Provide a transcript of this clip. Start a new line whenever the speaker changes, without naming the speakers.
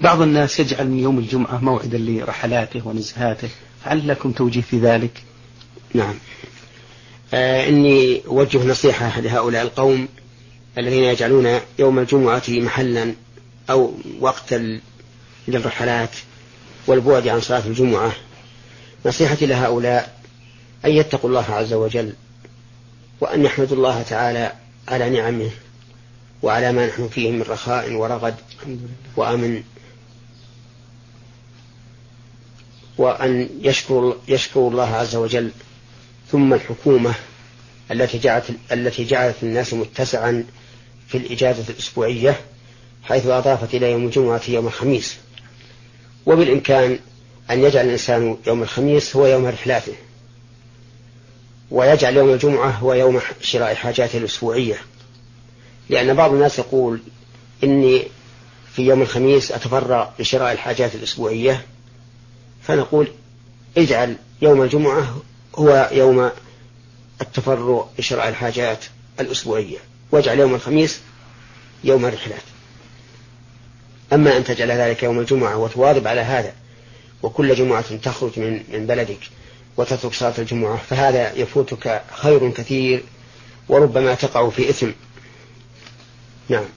بعض الناس يجعل من يوم الجمعة موعدا لرحلاته ونزهاته، فهل لكم توجيه في ذلك؟
نعم. إني أوجه نصيحة لهؤلاء القوم الذين يجعلون يوم الجمعة محلا أو وقتا للرحلات والبعد عن صلاة الجمعة. نصيحتي لهؤلاء أن يتقوا الله عز وجل، وأن يحمدوا الله تعالى على نعمه وعلى ما نحن فيه من رخاء ورغد وأمن، وأن يشكروا الله عز وجل. ثم الحكومة التي جعلت الناس متسعا في الإجازة الأسبوعية، حيث أضافت إلى يوم الجمعة يوم الخميس، وبالإمكان أن يجعل الإنسان يوم الخميس هو يوم رحلاته، ويجعل يوم الجمعة هو يوم شراء حاجاته الأسبوعية. لأن بعض الناس يقول إني في يوم الخميس أتفرغ لشراء الحاجات الأسبوعية، فنقول اجعل يوم الجمعة هو يوم التفرغ لشراء الحاجات الأسبوعية، واجعل يوم الخميس يوم الرحلات. أما أن تجعل ذلك يوم الجمعة وتواظب على هذا وكل جمعة تخرج من بلدك وتترك صلاة الجمعة، فهذا يفوتك خير كثير وربما تقع في إثم. نعم.